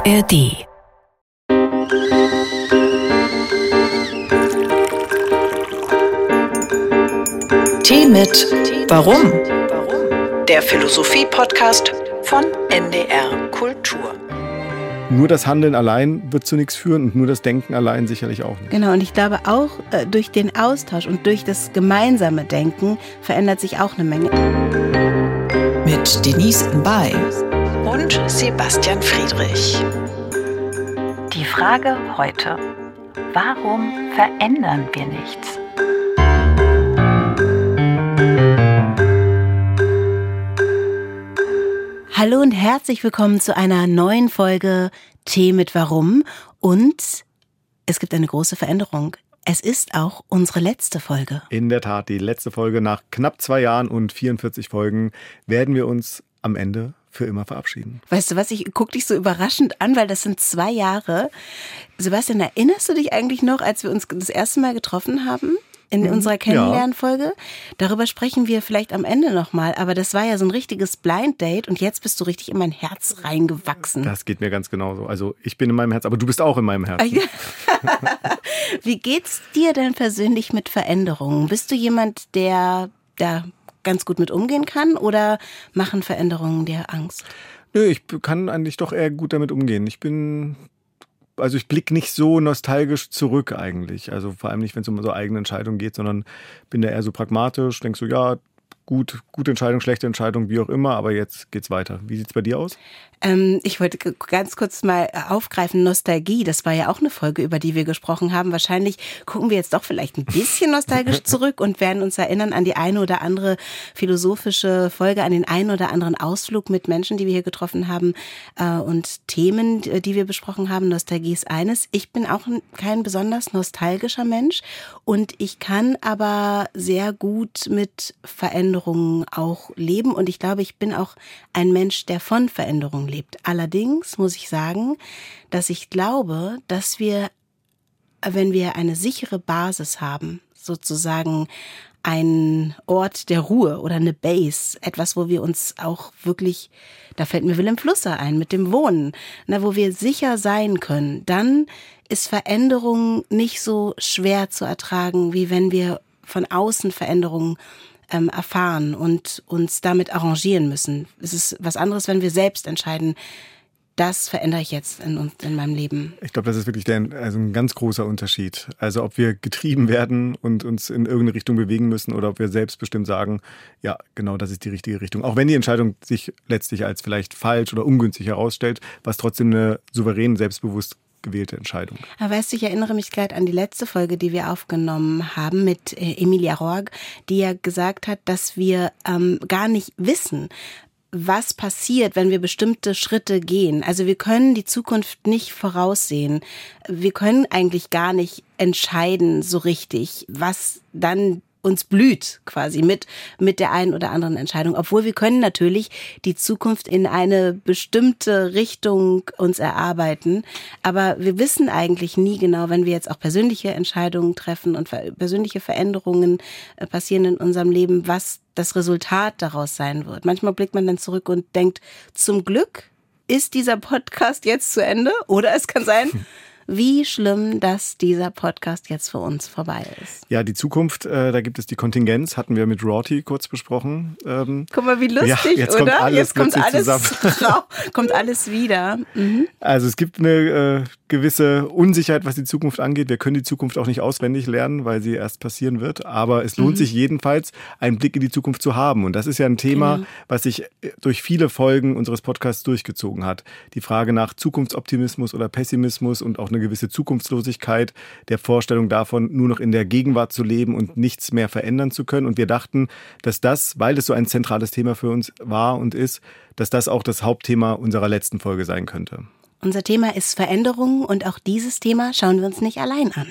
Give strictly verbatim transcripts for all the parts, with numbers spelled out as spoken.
A R D. Tee mit Warum? Der Philosophie-Podcast von N D R Kultur. Nur das Handeln allein wird zu nichts führen und nur das Denken allein sicherlich auch nicht. Genau, und ich glaube auch äh, durch den Austausch und durch das gemeinsame Denken verändert sich auch eine Menge. Mit Denise Mbay und Sebastian Friedrich. Die Frage heute: Warum verändern wir nichts? Hallo und herzlich willkommen zu einer neuen Folge Tee mit Warum. Und es gibt eine große Veränderung. Es ist auch unsere letzte Folge. In der Tat, die letzte Folge. Nach knapp zwei Jahren und vierundvierzig Folgen werden wir uns am Ende für immer verabschieden. Weißt du was, ich gucke dich so überraschend an, weil das sind zwei Jahre. Sebastian, erinnerst du dich eigentlich noch, als wir uns das erste Mal getroffen haben? In unserer Kennenlernfolge. Ja. Darüber sprechen wir vielleicht am Ende nochmal. Aber das war ja so ein richtiges Blind Date und jetzt bist du richtig in mein Herz reingewachsen. Das geht mir ganz genauso. Also ich bin in meinem Herz, aber du bist auch in meinem Herzen. Wie geht's dir denn persönlich mit Veränderungen? Bist du jemand, der da ganz gut mit umgehen kann oder machen Veränderungen dir Angst? Nö, ich kann eigentlich doch eher gut damit umgehen. Ich bin... Also ich blicke nicht so nostalgisch zurück eigentlich. Also vor allem nicht, wenn es um so eigene Entscheidungen geht, sondern bin da eher so pragmatisch. Denkst so, ja, gut, gute Entscheidung, schlechte Entscheidung, wie auch immer, aber jetzt geht's weiter. Wie sieht's bei dir aus? Ähm, ich wollte ganz kurz mal aufgreifen, Nostalgie, das war ja auch eine Folge, über die wir gesprochen haben. Wahrscheinlich gucken wir jetzt doch vielleicht ein bisschen nostalgisch zurück und werden uns erinnern an die eine oder andere philosophische Folge, an den einen oder anderen Ausflug mit Menschen, die wir hier getroffen haben äh, und Themen, die wir besprochen haben. Nostalgie ist eines. Ich bin auch kein besonders nostalgischer Mensch und ich kann aber sehr gut mit Veränderungen auch leben und ich glaube, ich bin auch ein Mensch, der von Veränderungen lebt. Allerdings muss ich sagen, dass ich glaube, dass wir, wenn wir eine sichere Basis haben, sozusagen ein Ort der Ruhe oder eine Base, etwas, wo wir uns auch wirklich, da fällt mir Willem Flusser ein, mit dem Wohnen, na, wo wir sicher sein können, dann ist Veränderung nicht so schwer zu ertragen, wie wenn wir von außen Veränderungen ähm, erfahren und uns damit arrangieren müssen. Es ist was anderes, wenn wir selbst entscheiden, das verändere ich jetzt in, in meinem Leben. Ich glaube, das ist wirklich der, also ein ganz großer Unterschied. Also ob wir getrieben werden und uns in irgendeine Richtung bewegen müssen oder ob wir selbstbestimmt sagen, ja, genau, das ist die richtige Richtung. Auch wenn die Entscheidung sich letztlich als vielleicht falsch oder ungünstig herausstellt, was trotzdem eine souverän, selbstbewusst gewählte Entscheidung. Aber weißt du, ich erinnere mich gerade an die letzte Folge, die wir aufgenommen haben mit äh, Emilia Roark, die ja gesagt hat, dass wir ähm, gar nicht wissen, was passiert, wenn wir bestimmte Schritte gehen. Also wir können die Zukunft nicht voraussehen. Wir können eigentlich gar nicht entscheiden so richtig, was dann uns blüht quasi mit mit der einen oder anderen Entscheidung. Obwohl wir können natürlich die Zukunft in eine bestimmte Richtung uns erarbeiten. Aber wir wissen eigentlich nie genau, wenn wir jetzt auch persönliche Entscheidungen treffen und persönliche Veränderungen passieren in unserem Leben, was das Resultat daraus sein wird. Manchmal blickt man dann zurück und denkt, zum Glück ist dieser Podcast jetzt zu Ende. Oder es kann sein, wie schlimm, dass dieser Podcast jetzt für uns vorbei ist. Ja, die Zukunft, äh, da gibt es die Kontingenz, hatten wir mit Rorty kurz besprochen. Ähm, Guck mal, wie lustig, ja, jetzt oder? Kommt alles jetzt kommt alles, zusammen. kommt alles wieder. Mhm. Also es gibt eine äh, gewisse Unsicherheit, was die Zukunft angeht. Wir können die Zukunft auch nicht auswendig lernen, weil sie erst passieren wird. Aber es lohnt mhm. sich jedenfalls, einen Blick in die Zukunft zu haben. Und das ist ja ein Thema, genau, was sich durch viele Folgen unseres Podcasts durchgezogen hat. Die Frage nach Zukunftsoptimismus oder Pessimismus und auch eine gewisse Zukunftslosigkeit, der Vorstellung davon, nur noch in der Gegenwart zu leben und nichts mehr verändern zu können. Und wir dachten, dass das, weil es so ein zentrales Thema für uns war und ist, dass das auch das Hauptthema unserer letzten Folge sein könnte. Unser Thema ist Veränderung und auch dieses Thema schauen wir uns nicht allein an.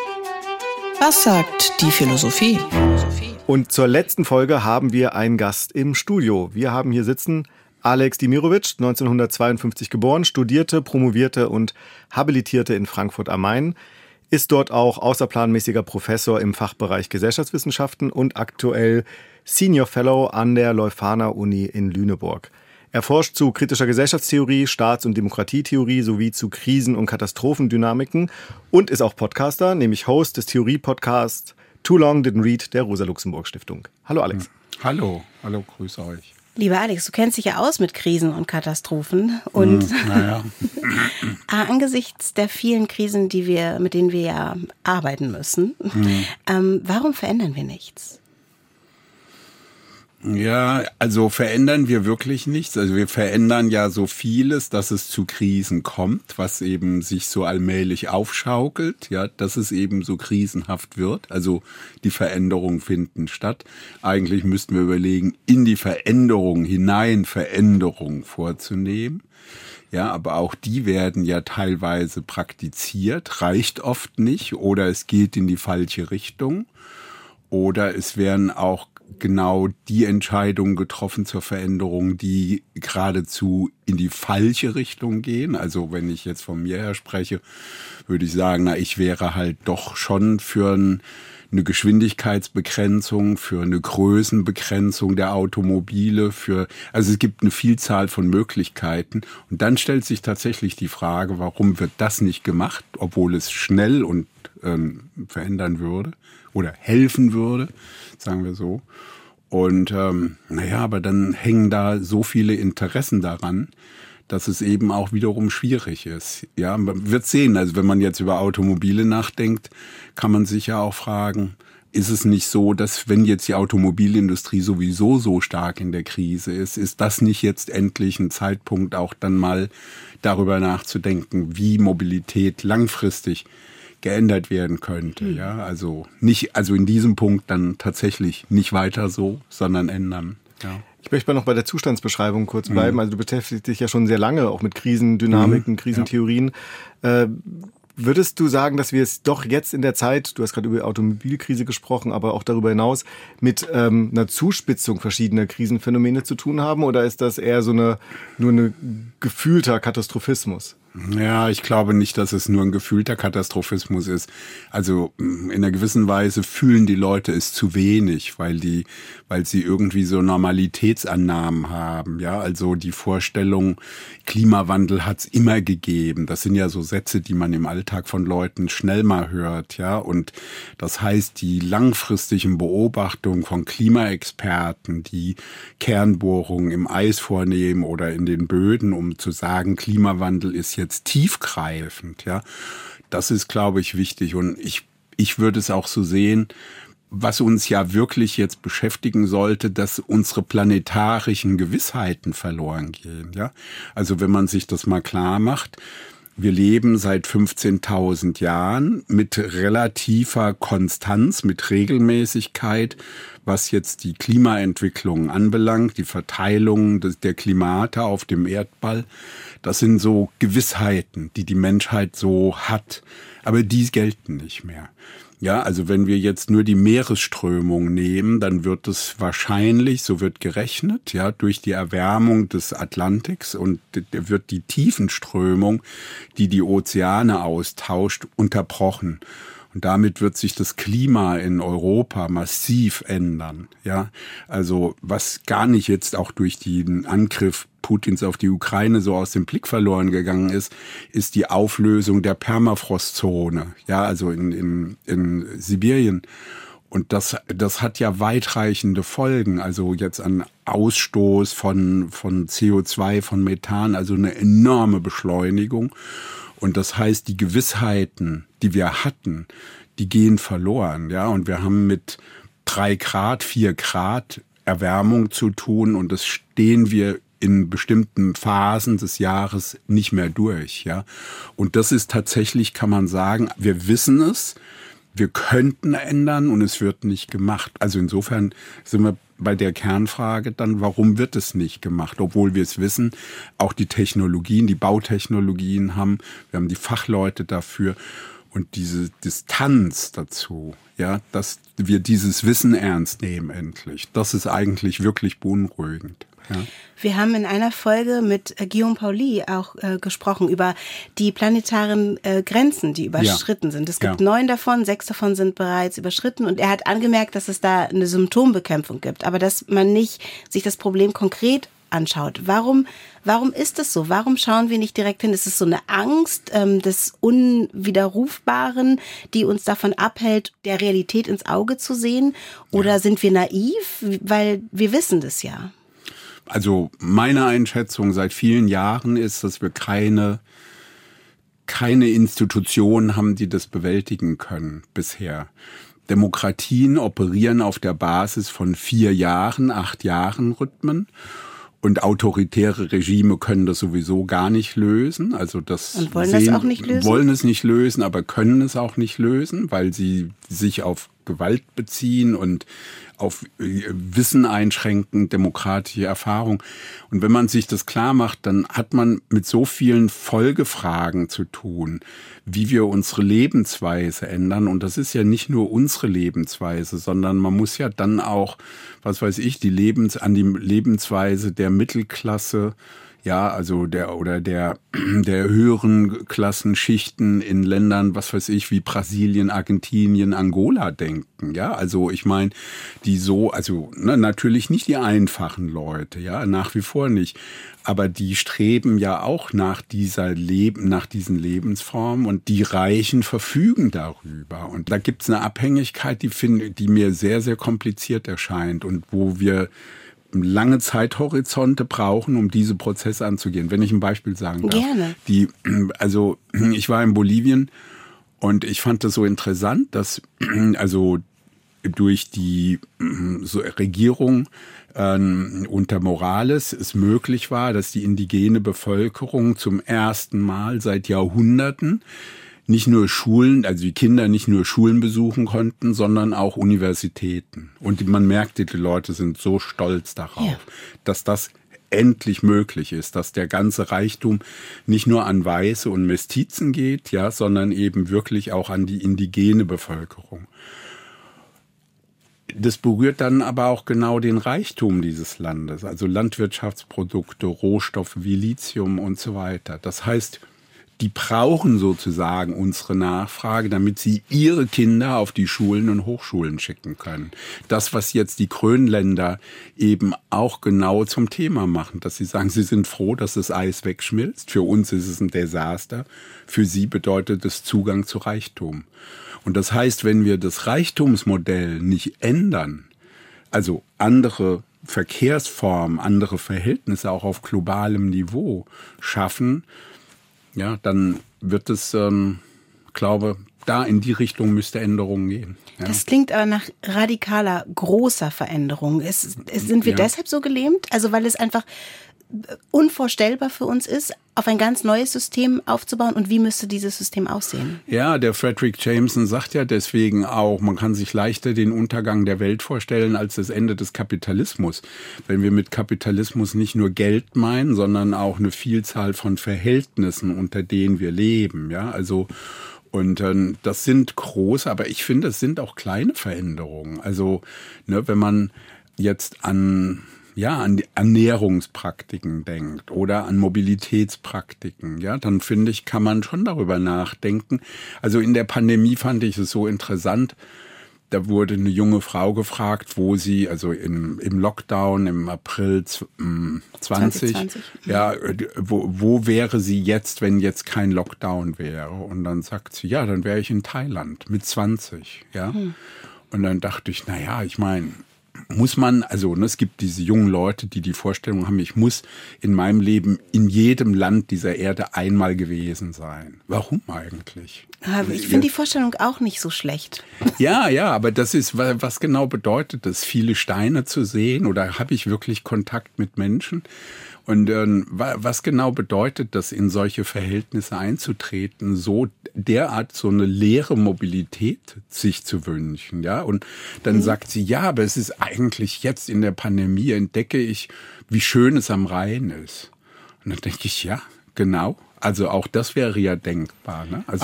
Was sagt die Philosophie? Und zur letzten Folge haben wir einen Gast im Studio. Wir haben hier sitzen Alex Dimirovic, neunzehnhundertzweiundfünfzig geboren, studierte, promovierte und habilitierte in Frankfurt am Main, ist dort auch außerplanmäßiger Professor im Fachbereich Gesellschaftswissenschaften und aktuell Senior Fellow an der Leuphana Uni in Lüneburg. Er forscht zu kritischer Gesellschaftstheorie, Staats- und Demokratietheorie sowie zu Krisen- und Katastrophendynamiken und ist auch Podcaster, nämlich Host des Theorie-Podcasts Too Long Didn't Read der Rosa-Luxemburg-Stiftung. Hallo Alex. Hallo, hallo, grüße euch. Lieber Alex, du kennst dich ja aus mit Krisen und Katastrophen und hm, naja. angesichts der vielen Krisen, die wir, mit denen wir ja arbeiten müssen, hm. ähm, warum verändern wir nichts? Ja, also verändern wir wirklich nichts. Also wir verändern ja so vieles, dass es zu Krisen kommt, was eben sich so allmählich aufschaukelt, ja, dass es eben so krisenhaft wird. Also die Veränderungen finden statt. Eigentlich müssten wir überlegen, in die Veränderung hinein Veränderungen vorzunehmen. Ja, aber auch die werden ja teilweise praktiziert, reicht oft nicht oder es geht in die falsche Richtung oder es werden auch genau die Entscheidungen getroffen zur Veränderung, die geradezu in die falsche Richtung gehen. Also wenn ich jetzt von mir her spreche, würde ich sagen, na, ich wäre halt doch schon für ein, eine Geschwindigkeitsbegrenzung, für eine Größenbegrenzung der Automobile, für, also es gibt eine Vielzahl von Möglichkeiten. Und dann stellt sich tatsächlich die Frage, warum wird das nicht gemacht, obwohl es schnell und ähm, verändern würde oder helfen würde, sagen wir so. Und ähm, naja, aber dann hängen da so viele Interessen daran, dass es eben auch wiederum schwierig ist. Ja, man wird sehen, also wenn man jetzt über Automobile nachdenkt, kann man sich ja auch fragen, ist es nicht so, dass wenn jetzt die Automobilindustrie sowieso so stark in der Krise ist, ist das nicht jetzt endlich ein Zeitpunkt, auch dann mal darüber nachzudenken, wie Mobilität langfristig geändert werden könnte, mhm. ja, also nicht, also in diesem Punkt dann tatsächlich nicht weiter so, sondern ändern, ja. Ich möchte mal noch bei der Zustandsbeschreibung kurz bleiben, mhm. also du beschäftigst dich ja schon sehr lange auch mit Krisendynamiken, mhm. Krisentheorien. Ja. Äh, würdest du sagen, dass wir es doch jetzt in der Zeit, du hast gerade über die Automobilkrise gesprochen, aber auch darüber hinaus, mit ähm, einer Zuspitzung verschiedener Krisenphänomene zu tun haben, oder ist das eher so eine, nur ein gefühlter Katastrophismus? Ja, ich glaube nicht, dass es nur ein gefühlter Katastrophismus ist. Also in einer gewissen Weise fühlen die Leute es zu wenig, weil die, weil sie irgendwie so Normalitätsannahmen haben. Ja, also die Vorstellung, Klimawandel hat's immer gegeben. Das sind ja so Sätze, die man im Alltag von Leuten schnell mal hört. Ja, und das heißt, die langfristigen Beobachtungen von Klimaexperten, die Kernbohrungen im Eis vornehmen oder in den Böden, um zu sagen, Klimawandel ist jetzt jetzt tiefgreifend, ja. Das ist, glaube ich, wichtig. Und ich, ich würde es auch so sehen, was uns ja wirklich jetzt beschäftigen sollte, dass unsere planetarischen Gewissheiten verloren gehen, ja. Also wenn man sich das mal klar macht, wir leben seit fünfzehntausend Jahren mit relativer Konstanz, mit Regelmäßigkeit, was jetzt die Klimaentwicklung anbelangt, die Verteilung der Klimate auf dem Erdball. Das sind so Gewissheiten, die die Menschheit so hat, aber die gelten nicht mehr. Ja, also wenn wir jetzt nur die Meeresströmung nehmen, dann wird es wahrscheinlich, so wird gerechnet, ja, durch die Erwärmung des Atlantiks und wird die Tiefenströmung, die die Ozeane austauscht, unterbrochen. Und damit wird sich das Klima in Europa massiv ändern, ja. Also was gar nicht jetzt auch durch den Angriff Putins auf die Ukraine so aus dem Blick verloren gegangen ist, ist die Auflösung der Permafrostzone, ja, also in, in, in Sibirien. Und das, das hat ja weitreichende Folgen, also jetzt an Ausstoß von, von C O zwei, von Methan, also eine enorme Beschleunigung. Und das heißt, die Gewissheiten, die wir hatten, die gehen verloren, ja. Und wir haben mit drei Grad, vier Grad Erwärmung zu tun und das stehen wir in bestimmten Phasen des Jahres nicht mehr durch, ja. Und das ist tatsächlich, kann man sagen, wir wissen es, wir könnten ändern und es wird nicht gemacht. Also insofern sind wir bei der Kernfrage dann, warum wird es nicht gemacht? Obwohl wir es wissen, auch die Technologien, die Bautechnologien haben, wir haben die Fachleute dafür und diese Distanz dazu, ja, dass wir dieses Wissen ernst nehmen endlich, das ist eigentlich wirklich beunruhigend. Ja. Wir haben in einer Folge mit äh, Guillaume Pauli auch äh, gesprochen über die planetaren äh, Grenzen, die überschritten ja. sind. Es gibt ja. neun davon, sechs davon sind bereits überschritten und er hat angemerkt, dass es da eine Symptombekämpfung gibt, aber dass man nicht sich das Problem konkret anschaut. Warum, warum ist das so? Warum schauen wir nicht direkt hin? Ist es so eine Angst ähm, des Unwiderrufbaren, die uns davon abhält, der Realität ins Auge zu sehen? Oder ja. sind wir naiv? Weil wir wissen das ja. Also meine Einschätzung seit vielen Jahren ist, dass wir keine, keine Institutionen haben, die das bewältigen können bisher. Demokratien operieren auf der Basis von vier Jahren, acht Jahren Rhythmen. Und autoritäre Regime können das sowieso gar nicht lösen. Also das Und wollen sehen, das auch nicht lösen? Wollen es nicht lösen, aber können es auch nicht lösen, weil sie sich auf Gewalt beziehen und auf Wissen einschränken, demokratische Erfahrung. Und wenn man sich das klar macht, dann hat man mit so vielen Folgefragen zu tun, wie wir unsere Lebensweise ändern. Und das ist ja nicht nur unsere Lebensweise, sondern man muss ja dann auch, was weiß ich, die Lebens, an die Lebensweise der Mittelklasse, ja, also der oder der der höheren Klassenschichten in Ländern, was weiß ich, wie Brasilien, Argentinien, Angola denken, ja, also ich meine, die so, also ne, natürlich nicht die einfachen Leute, ja, nach wie vor nicht, aber die streben ja auch nach dieser Leben, nach diesen Lebensformen und die Reichen verfügen darüber und da gibt's eine Abhängigkeit, die finde, die mir sehr sehr kompliziert erscheint und wo wir lange Zeithorizonte brauchen, um diese Prozesse anzugehen. Wenn ich ein Beispiel sagen darf. Gerne. Die, also ich war in Bolivien und ich fand das so interessant, dass also durch die so Regierung äh, unter Morales es möglich war, dass die indigene Bevölkerung zum ersten Mal seit Jahrhunderten nicht nur Schulen, also die Kinder nicht nur Schulen besuchen konnten, sondern auch Universitäten. Und man merkte, die Leute sind so stolz darauf, ja. dass das endlich möglich ist, dass der ganze Reichtum nicht nur an Weiße und Mestizen geht, ja, sondern eben wirklich auch an die indigene Bevölkerung. Das berührt dann aber auch genau den Reichtum dieses Landes, also Landwirtschaftsprodukte, Rohstoffe wie Lithium und so weiter. Das heißt, die brauchen sozusagen unsere Nachfrage, damit sie ihre Kinder auf die Schulen und Hochschulen schicken können. Das, was jetzt die Grönländer eben auch genau zum Thema machen, dass sie sagen, sie sind froh, dass das Eis wegschmilzt. Für uns ist es ein Desaster. Für sie bedeutet es Zugang zu Reichtum. Und das heißt, wenn wir das Reichtumsmodell nicht ändern, also andere Verkehrsformen, andere Verhältnisse auch auf globalem Niveau schaffen, ja, dann wird es, ähm, glaube, da in die Richtung müsste Änderungen gehen. Ja. Das klingt aber nach radikaler, großer Veränderung. Ist, ist, sind wir ja. deshalb so gelähmt? Also weil es einfach unvorstellbar für uns ist, auf ein ganz neues System aufzubauen. Und wie müsste dieses System aussehen? Ja, der Fredric Jameson sagt ja deswegen auch, man kann sich leichter den Untergang der Welt vorstellen als das Ende des Kapitalismus. Wenn wir mit Kapitalismus nicht nur Geld meinen, sondern auch eine Vielzahl von Verhältnissen, unter denen wir leben. Ja, also und äh, das sind große, aber ich finde, es sind auch kleine Veränderungen. Also ne, wenn man jetzt an ja, an die Ernährungspraktiken denkt oder an Mobilitätspraktiken, ja, dann finde ich, kann man schon darüber nachdenken. Also in der Pandemie fand ich es so interessant, da wurde eine junge Frau gefragt, wo sie, also im, im Lockdown im April zwanzig, zwanzig zwanzig ja, wo, wo wäre sie jetzt, wenn jetzt kein Lockdown wäre? Und dann sagt sie, ja, dann wäre ich in Thailand mit zwanzig, ja. Hm. Und dann dachte ich, na ja, ich meine, muss man, also ne, es gibt diese jungen Leute, die die Vorstellung haben, ich muss in meinem Leben in jedem Land dieser Erde einmal gewesen sein. Warum eigentlich? Aber ich finde die Vorstellung auch nicht so schlecht. Ja, ja, aber das ist, was genau bedeutet das? Viele Steine zu sehen oder habe ich wirklich Kontakt mit Menschen? Und ähm, was genau bedeutet das, in solche Verhältnisse einzutreten, so derart so eine leere Mobilität sich zu wünschen, ja? Und dann mhm. sagt sie, ja, aber es ist eigentlich jetzt in der Pandemie entdecke ich, wie schön es am Rhein ist. Und dann denke ich, ja, genau. Also auch das wäre ja denkbar, ne? Also aber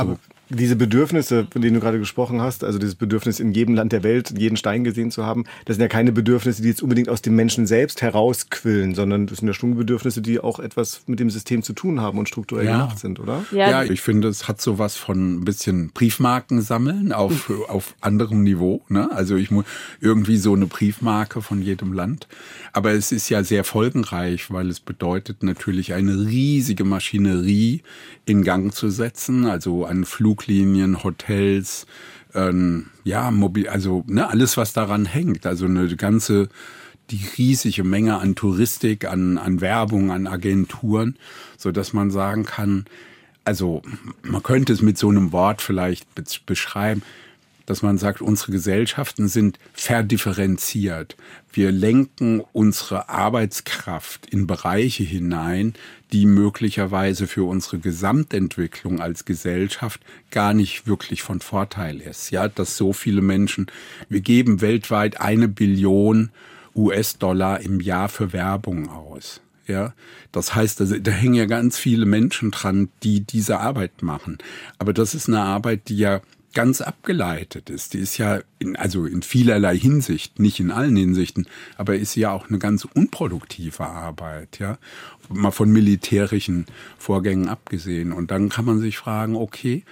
diese Bedürfnisse, von denen du gerade gesprochen hast, also dieses Bedürfnis in jedem Land der Welt, jeden Stein gesehen zu haben, das sind ja keine Bedürfnisse, die jetzt unbedingt aus dem Menschen selbst herausquillen, sondern das sind ja schon Bedürfnisse, die auch etwas mit dem System zu tun haben und strukturell ja. gemacht sind, oder? Ja. ja, ich finde, es hat sowas von ein bisschen Briefmarken sammeln auf, auf anderem Niveau. Ne? Also ich muss irgendwie so eine Briefmarke von jedem Land. Aber es ist ja sehr folgenreich, weil es bedeutet natürlich eine riesige Maschinerie in Gang zu setzen, also an Fluglinien, Hotels, ähm, ja, mobil, also ne, alles, was daran hängt, also eine ganze, die riesige Menge an Touristik, an, an Werbung, an Agenturen, so dass man sagen kann, also man könnte es mit so einem Wort vielleicht beschreiben, dass man sagt, unsere Gesellschaften sind verdifferenziert. Wir lenken unsere Arbeitskraft in Bereiche hinein, die möglicherweise für unsere Gesamtentwicklung als Gesellschaft gar nicht wirklich von Vorteil ist. Ja, dass so viele Menschen, wir geben weltweit eine Billion U S-Dollar im Jahr für Werbung aus. Ja, das heißt, also, da hängen ja ganz viele Menschen dran, die diese Arbeit machen. Aber das ist eine Arbeit, die ja ganz abgeleitet ist. Die ist ja in, also in vielerlei Hinsicht, nicht in allen Hinsichten, aber ist ja auch eine ganz unproduktive Arbeit, ja. Mal von militärischen Vorgängen abgesehen. Und dann kann man sich fragen, okay,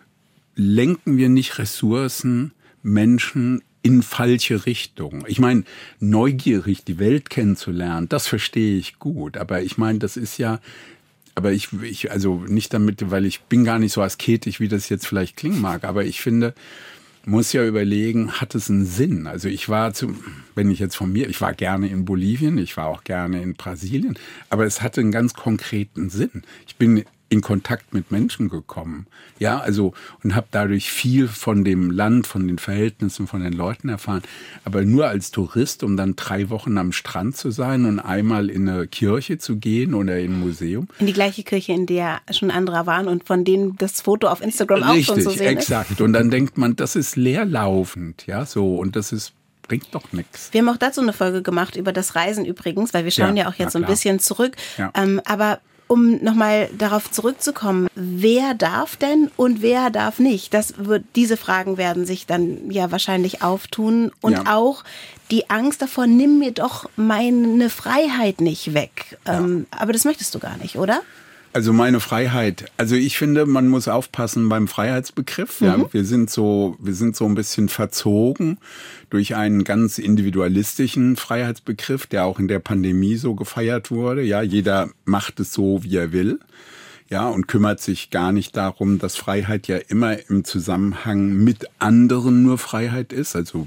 lenken wir nicht Ressourcen, Menschen in falsche Richtung? Ich meine, neugierig die Welt kennenzulernen, das verstehe ich gut. Aber ich meine, das ist ja Aber ich, ich, also nicht damit, weil ich bin gar nicht so asketisch, wie das jetzt vielleicht klingen mag, aber ich finde, muss ja überlegen, hat es einen Sinn? Also ich war, zu, wenn ich jetzt von mir, ich war gerne in Bolivien, ich war auch gerne in Brasilien, aber es hatte einen ganz konkreten Sinn. Ich bin in Kontakt mit Menschen gekommen, ja, also und habe dadurch viel von dem Land, von den Verhältnissen, von den Leuten erfahren, aber nur als Tourist, um dann drei Wochen am Strand zu sein und einmal in eine Kirche zu gehen oder in ein Museum. In die gleiche Kirche, in der schon andere waren und von denen das Foto auf Instagram auch schon zu sehen ist. Richtig, exakt. Und dann denkt man, das ist leerlaufend, ja, so, und das ist bringt doch nichts. Wir haben auch dazu eine Folge gemacht über das Reisen übrigens, weil wir schauen ja, ja auch jetzt so ein bisschen zurück, ja. ähm, aber um nochmal darauf zurückzukommen, wer darf denn und wer darf nicht? Das wird, diese Fragen werden sich dann ja wahrscheinlich auftun. Und ja. auch die Angst davor, nimm mir doch meine Freiheit nicht weg. Ja. Ähm, aber das möchtest du gar nicht, oder? Also meine Freiheit. Also ich finde, man muss aufpassen beim Freiheitsbegriff. Mhm. Ja, wir sind so, wir sind so ein bisschen verzogen durch einen ganz individualistischen Freiheitsbegriff, der auch in der Pandemie so gefeiert wurde. Ja, jeder macht es so, wie er will. Ja, und kümmert sich gar nicht darum, dass Freiheit ja immer im Zusammenhang mit anderen nur Freiheit ist. Also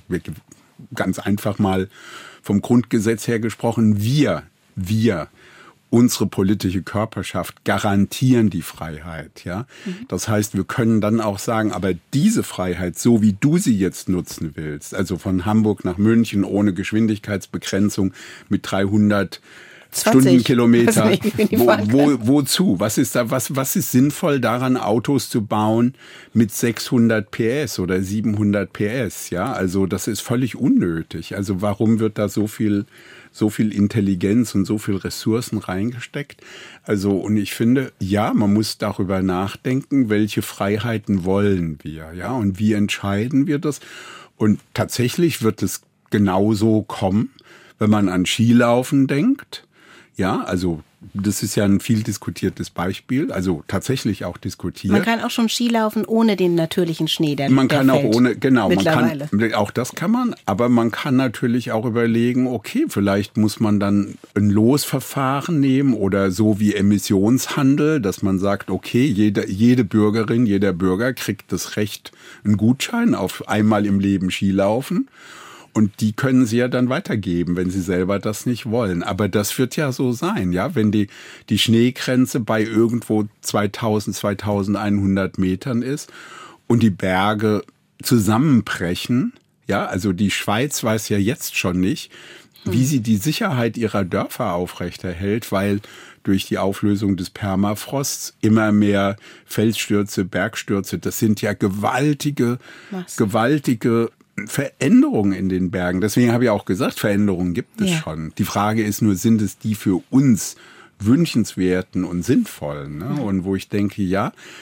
ganz einfach mal vom Grundgesetz her gesprochen, wir, wir, unsere politische Körperschaft garantieren die Freiheit, ja. Mhm. Das heißt, wir können dann auch sagen, aber diese Freiheit, so wie du sie jetzt nutzen willst, also von Hamburg nach München ohne Geschwindigkeitsbegrenzung mit dreihundert Stundenkilometer, wo, wo, wozu? Was ist da, was, was ist sinnvoll daran, Autos zu bauen mit sechshundert P S oder siebenhundert P S, ja? Also das ist völlig unnötig. Also warum wird da so viel so viel Intelligenz und so viel Ressourcen reingesteckt. Also, und ich finde, ja, man muss darüber nachdenken, welche Freiheiten wollen wir, ja, und wie entscheiden wir das? Und tatsächlich wird es genauso kommen, wenn man an Skilaufen denkt. Ja, also das ist ja ein viel diskutiertes Beispiel, also tatsächlich auch diskutiert. Man kann auch schon Skilaufen ohne den natürlichen Schnee, der Man kann der auch ohne, genau, man kann, auch das kann man, aber man kann natürlich auch überlegen, okay, vielleicht muss man dann ein Losverfahren nehmen oder so wie Emissionshandel, dass man sagt, okay, jede, jede Bürgerin, jeder Bürger kriegt das Recht, einen Gutschein auf einmal im Leben Skilaufen. Und die können sie ja dann weitergeben, wenn sie selber das nicht wollen. Aber das wird ja so sein, ja, wenn die, die Schneegrenze bei irgendwo zweitausend, zweitausendeinhundert Metern ist und die Berge zusammenbrechen, ja, also die Schweiz weiß ja jetzt schon nicht, wie sie die Sicherheit ihrer Dörfer aufrechterhält, weil durch die Auflösung des Permafrosts immer mehr Felsstürze, Bergstürze, das sind ja gewaltige, Was? gewaltige Veränderungen in den Bergen. Deswegen habe ich auch gesagt, Veränderungen gibt es ja. schon. Die Frage ist nur, sind es die für uns wünschenswerten und sinnvollen? Ne? Mhm. Und wo ich denke, ja,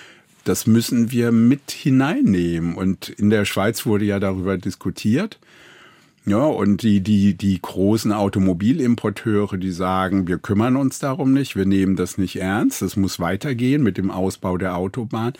das müssen wir mit hineinnehmen. Und in der Schweiz wurde ja darüber diskutiert. Ja, und die, die, die großen Automobilimporteure, die sagen, wir kümmern uns darum nicht, wir nehmen das nicht ernst, das muss weitergehen mit dem Ausbau der Autobahn.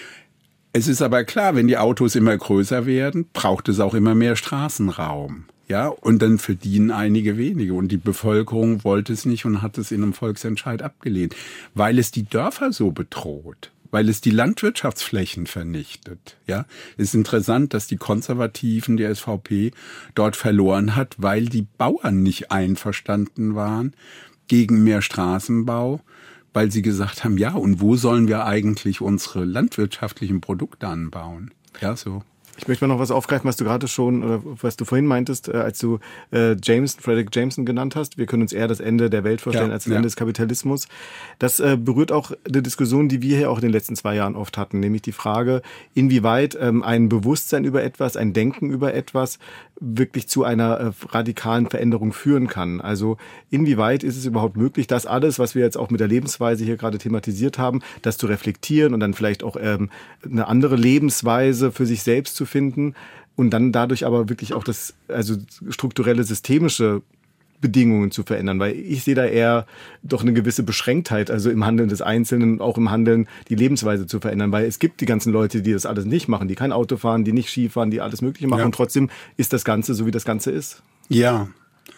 Es ist aber klar, wenn die Autos immer größer werden, braucht es auch immer mehr Straßenraum. Ja, und dann verdienen einige wenige. Und die Bevölkerung wollte es nicht und hat es in einem Volksentscheid abgelehnt, weil es die Dörfer so bedroht. Weil es die Landwirtschaftsflächen vernichtet. Ja, es ist interessant, dass die Konservativen, die S V P, dort verloren hat, weil die Bauern nicht einverstanden waren gegen mehr Straßenbau, weil sie gesagt haben, ja, und wo sollen wir eigentlich unsere landwirtschaftlichen Produkte anbauen? Ja, so. Ich möchte mal noch was aufgreifen, was du gerade schon, oder was du vorhin meintest, äh, als du äh, Jameson, Frederick Jameson genannt hast. Wir können uns eher das Ende der Welt vorstellen ja, als das ja. Ende des Kapitalismus. Das äh, berührt auch eine Diskussion, die wir hier auch in den letzten zwei Jahren oft hatten, nämlich die Frage, inwieweit ähm, ein Bewusstsein über etwas, ein Denken über etwas wirklich zu einer äh, radikalen Veränderung führen kann. Also inwieweit ist es überhaupt möglich, das alles, was wir jetzt auch mit der Lebensweise hier gerade thematisiert haben, das zu reflektieren und dann vielleicht auch ähm, eine andere Lebensweise für sich selbst zu finden und dann dadurch aber wirklich auch das, also strukturelle, systemische Bedingungen zu verändern, weil ich sehe da eher doch eine gewisse Beschränktheit, also im Handeln des Einzelnen, auch im Handeln die Lebensweise zu verändern, weil es gibt die ganzen Leute, die das alles nicht machen, die kein Auto fahren, die nicht Ski fahren, die alles Mögliche machen ja. und trotzdem ist das Ganze so, wie das Ganze ist. Ja,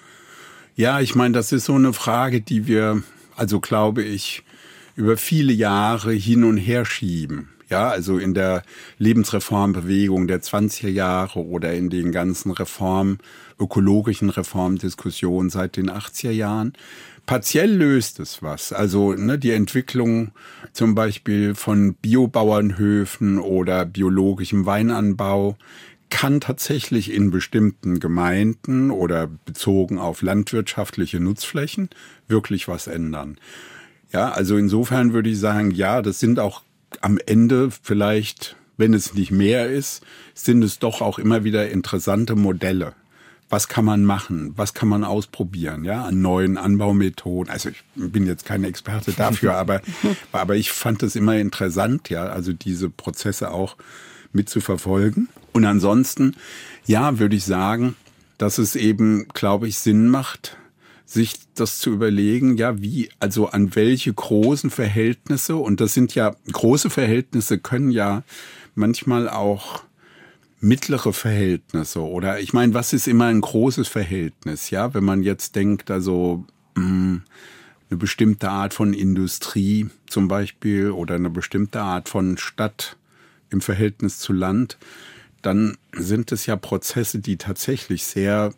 ja, ich meine, das ist so eine Frage, die wir, also glaube ich, über viele Jahre hin und her schieben. Ja, also in der Lebensreformbewegung der zwanziger Jahre oder in den ganzen Reform, ökologischen Reformdiskussionen seit den achtziger Jahren. Partiell löst es was. Also ne, die Entwicklung zum Beispiel von Biobauernhöfen oder biologischem Weinanbau kann tatsächlich in bestimmten Gemeinden oder bezogen auf landwirtschaftliche Nutzflächen wirklich was ändern. Ja, also insofern würde ich sagen, ja, das sind auch am Ende vielleicht, wenn es nicht mehr ist, sind es doch auch immer wieder interessante Modelle. Was kann man machen? Was kann man ausprobieren? Ja, an neuen Anbaumethoden. Also ich bin jetzt kein Experte dafür, aber, aber ich fand es immer interessant, ja, also diese Prozesse auch mitzuverfolgen. Und ansonsten, ja, würde ich sagen, dass es eben, glaube ich, Sinn macht, sich das zu überlegen, ja, wie, also an welche großen Verhältnisse, und das sind ja, große Verhältnisse können ja manchmal auch mittlere Verhältnisse oder, ich meine, was ist immer ein großes Verhältnis, ja, wenn man jetzt denkt, also mh, eine bestimmte Art von Industrie zum Beispiel oder eine bestimmte Art von Stadt im Verhältnis zu Land, dann sind es ja Prozesse, die tatsächlich sehr,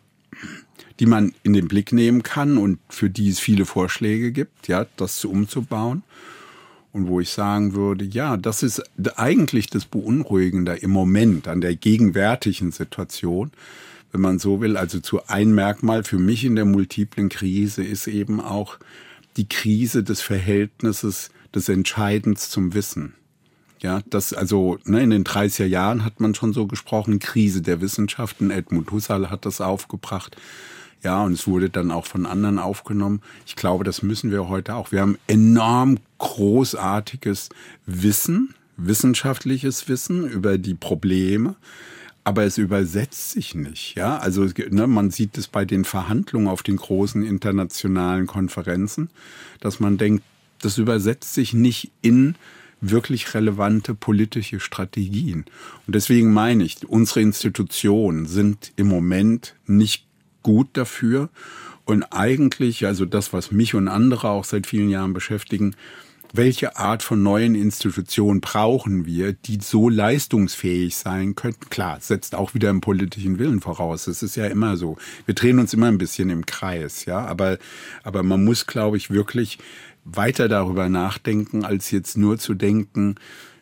die man in den Blick nehmen kann und für die es viele Vorschläge gibt, ja, das umzubauen. Und wo ich sagen würde, ja, das ist eigentlich das Beunruhigende im Moment an der gegenwärtigen Situation, wenn man so will. Also zu ein Merkmal für mich in der multiplen Krise ist eben auch die Krise des Verhältnisses des Entscheidens zum Wissen. Ja, das, also, ne, in den dreißiger Jahren hat man schon so gesprochen, Krise der Wissenschaften. Edmund Husserl hat das aufgebracht. Ja, und es wurde dann auch von anderen aufgenommen. Ich glaube, das müssen wir heute auch. Wir haben enorm großartiges Wissen, wissenschaftliches Wissen über die Probleme, aber es übersetzt sich nicht. Ja, also ne, man sieht es bei den Verhandlungen auf den großen internationalen Konferenzen, dass man denkt, das übersetzt sich nicht in wirklich relevante politische Strategien. Und deswegen meine ich, unsere Institutionen sind im Moment nicht gut dafür. Und eigentlich, also das, was mich und andere auch seit vielen Jahren beschäftigen, welche Art von neuen Institutionen brauchen wir, die so leistungsfähig sein könnten? Klar, setzt auch wieder einen politischen Willen voraus. Das ist ja immer so. Wir drehen uns immer ein bisschen im Kreis, ja. Aber, aber man muss, glaube ich, wirklich weiter darüber nachdenken, als jetzt nur zu denken,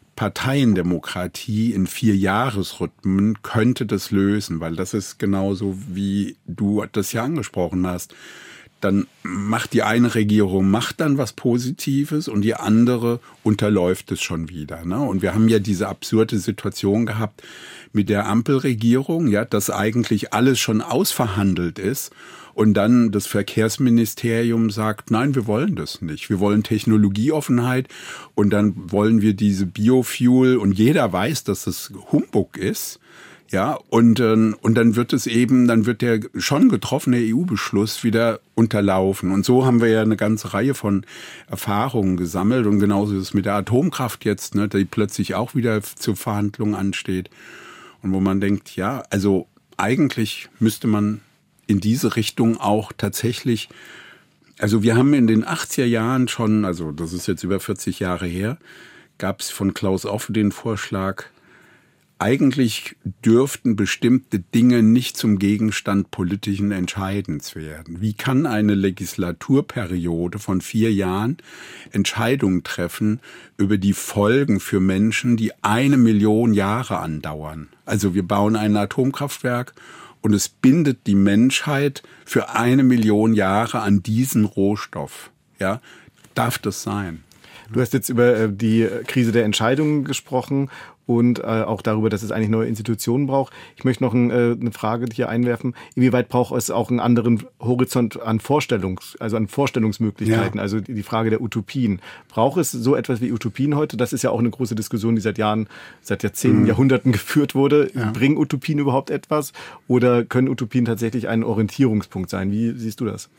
Parteiendemokratie in vier Jahresrhythmen könnte das lösen, weil das ist genauso, wie du das ja angesprochen hast. dann macht die eine Regierung macht dann was Positives und die andere unterläuft es schon wieder. Ne? Und wir haben ja diese absurde Situation gehabt mit der Ampelregierung, ja, dass eigentlich alles schon ausverhandelt ist. Und dann das Verkehrsministerium sagt, nein, wir wollen das nicht. Wir wollen Technologieoffenheit und dann wollen wir diese Biofuel und jeder weiß, dass das Humbug ist. Ja, und, und dann wird es eben, dann wird der schon getroffene E U-Beschluss wieder unterlaufen. Und so haben wir ja eine ganze Reihe von Erfahrungen gesammelt. Und genauso ist es mit der Atomkraft jetzt, ne, die plötzlich auch wieder zur Verhandlung ansteht. Und wo man denkt, ja, also eigentlich müsste man in diese Richtung auch tatsächlich, also wir haben in den achtziger Jahren schon, also das ist jetzt über vierzig Jahre her, gab es von Klaus Offe den Vorschlag, eigentlich dürften bestimmte Dinge nicht zum Gegenstand politischen Entscheidens werden. Wie kann eine Legislaturperiode von vier Jahren Entscheidungen treffen über die Folgen für Menschen, die eine Million Jahre andauern? Also wir bauen ein Atomkraftwerk und es bindet die Menschheit für eine Million Jahre an diesen Rohstoff. Ja, darf das sein? Du hast jetzt über die Krise der Entscheidungen gesprochen und äh, auch darüber, dass es eigentlich neue Institutionen braucht. Ich möchte noch ein, äh, eine Frage hier einwerfen. Inwieweit braucht es auch einen anderen Horizont an Vorstellungs, also an Vorstellungsmöglichkeiten, ja. Also die Frage der Utopien. Braucht es so etwas wie Utopien heute? Das ist ja auch eine große Diskussion, die seit Jahren, seit Jahrzehnten, mhm. Jahrhunderten geführt wurde. Ja. Bringen Utopien überhaupt etwas? Oder können Utopien tatsächlich ein Orientierungspunkt sein? Wie siehst du das?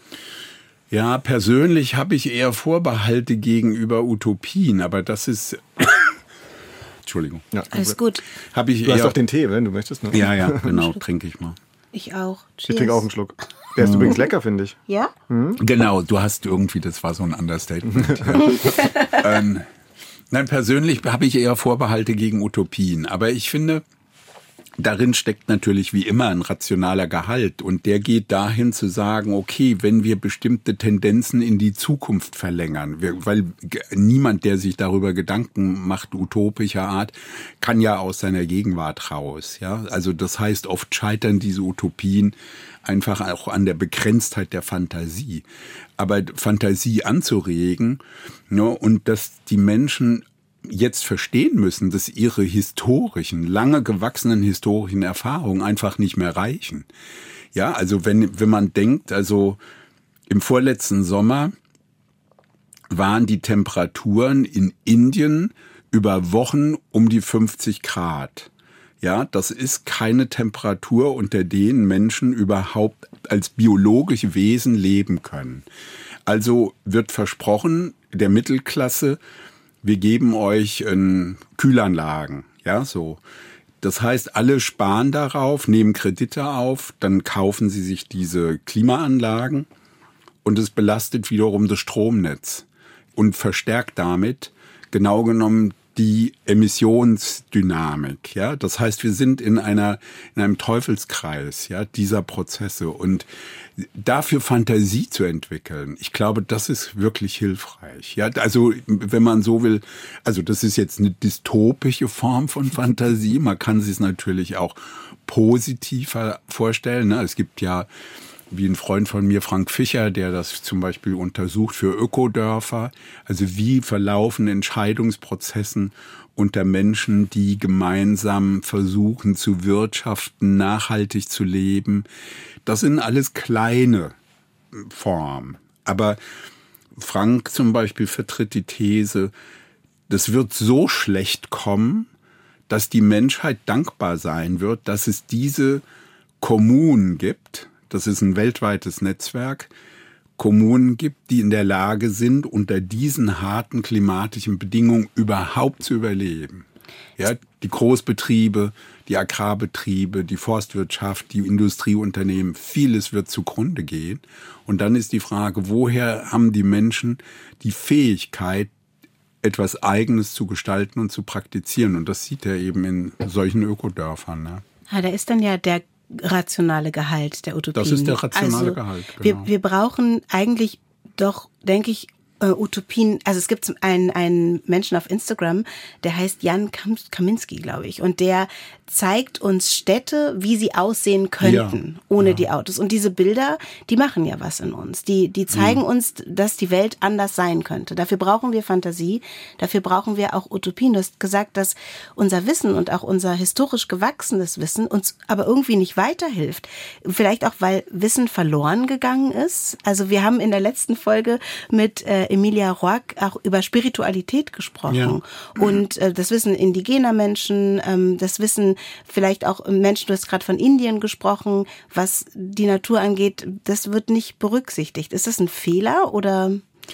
Ja, persönlich habe ich eher Vorbehalte gegenüber Utopien, aber das ist... Entschuldigung. Ja, alles gut. Hab ich du eher, hast doch den Tee, wenn du möchtest. Ne? Ja, ja, genau, trinke ich mal. Ich auch. Cheers. Ich trinke auch einen Schluck. Der ist mhm. übrigens lecker, finde ich. Ja? Mhm. Genau, du hast irgendwie, das war so ein Understatement. Ja. ähm, nein, persönlich habe ich eher Vorbehalte gegen Utopien, aber ich finde... Darin steckt natürlich wie immer ein rationaler Gehalt und der geht dahin zu sagen, okay, wenn wir bestimmte Tendenzen in die Zukunft verlängern, wir, weil niemand, der sich darüber Gedanken macht, utopischer Art, kann ja aus seiner Gegenwart raus. Ja, also das heißt, oft scheitern diese Utopien einfach auch an der Begrenztheit der Fantasie. Aber Fantasie anzuregen, ne, und dass die Menschen jetzt verstehen müssen, dass ihre historischen, lange gewachsenen historischen Erfahrungen einfach nicht mehr reichen. Ja, also wenn, wenn man denkt, also im vorletzten Sommer waren die Temperaturen in Indien über Wochen um die fünfzig Grad. Ja, das ist keine Temperatur, unter denen Menschen überhaupt als biologische Wesen leben können. Also wird versprochen, der Mittelklasse, wir geben euch äh, Kühlanlagen, ja, so. Das heißt, alle sparen darauf, nehmen Kredite auf, dann kaufen sie sich diese Klimaanlagen und es belastet wiederum das Stromnetz und verstärkt damit genau genommen die Emissionsdynamik, ja. Das heißt, wir sind in einer, in einem Teufelskreis, ja, dieser Prozesse und dafür Fantasie zu entwickeln, ich glaube, das ist wirklich hilfreich, ja. Also, wenn man so will, also das ist jetzt eine dystopische Form von Fantasie, man kann sich es natürlich auch positiver vorstellen, ne? Es gibt ja, wie ein Freund von mir, Frank Fischer, der das zum Beispiel untersucht für Ökodörfer. Also wie verlaufen Entscheidungsprozessen unter Menschen, die gemeinsam versuchen zu wirtschaften, nachhaltig zu leben. Das sind alles kleine Formen. Aber Frank zum Beispiel vertritt die These, das wird so schlecht kommen, dass die Menschheit dankbar sein wird, dass es diese Kommunen gibt. Das ist ein weltweites Netzwerk, Kommunen gibt, die in der Lage sind, unter diesen harten klimatischen Bedingungen überhaupt zu überleben. Ja, die Großbetriebe, die Agrarbetriebe, die Forstwirtschaft, die Industrieunternehmen, vieles wird zugrunde gehen. Und dann ist die Frage, woher haben die Menschen die Fähigkeit, etwas Eigenes zu gestalten und zu praktizieren? Und das sieht er eben in solchen Ökodörfern. Ne? Ja, da ist dann ja der rationale Gehalt der Utopien. Das ist der rationale also, Gehalt, genau. Wir, wir brauchen eigentlich doch, denke ich, äh, Utopien, also es gibt einen, einen Menschen auf Instagram, der heißt Jan Kaminski, glaube ich, und der zeigt uns Städte, wie sie aussehen könnten, ja. ohne ja. die Autos. Und diese Bilder, die machen ja was in uns. Die, die zeigen mhm. uns, dass die Welt anders sein könnte. Dafür brauchen wir Fantasie, dafür brauchen wir auch Utopien. Du hast gesagt, dass unser Wissen und auch unser historisch gewachsenes Wissen uns aber irgendwie nicht weiterhilft. Vielleicht auch, weil Wissen verloren gegangen ist. Also wir haben in der letzten Folge mit äh, Emilia Roark auch über Spiritualität gesprochen. Ja. Und äh, das Wissen indigener Menschen, ähm, das Wissen vielleicht auch Menschen, du hast gerade von Indien gesprochen, was die Natur angeht, das wird nicht berücksichtigt. Ist das ein Fehler oder?